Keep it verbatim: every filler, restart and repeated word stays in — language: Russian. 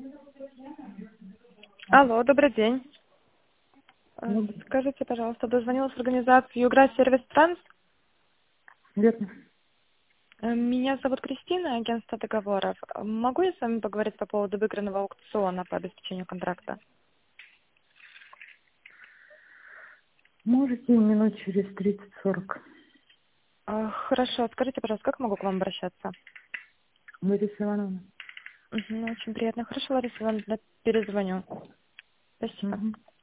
Алло, добрый день. Э, Ну, Скажите, пожалуйста, дозвонилась в организацию Югра Сервис Транс. верно. Э, Меня зовут Кристина, агентство договоров. Э, Могу я с вами поговорить по поводу выигранного аукциона по обеспечению контракта? Можете минут через тридцать-сорок. Э, Хорошо, скажите, пожалуйста, как могу к вам обращаться? Лариса Ивановна. Мгм, очень приятно. Хорошо, Лариса Ивановна, перезвоню. Спасибо. Мгм.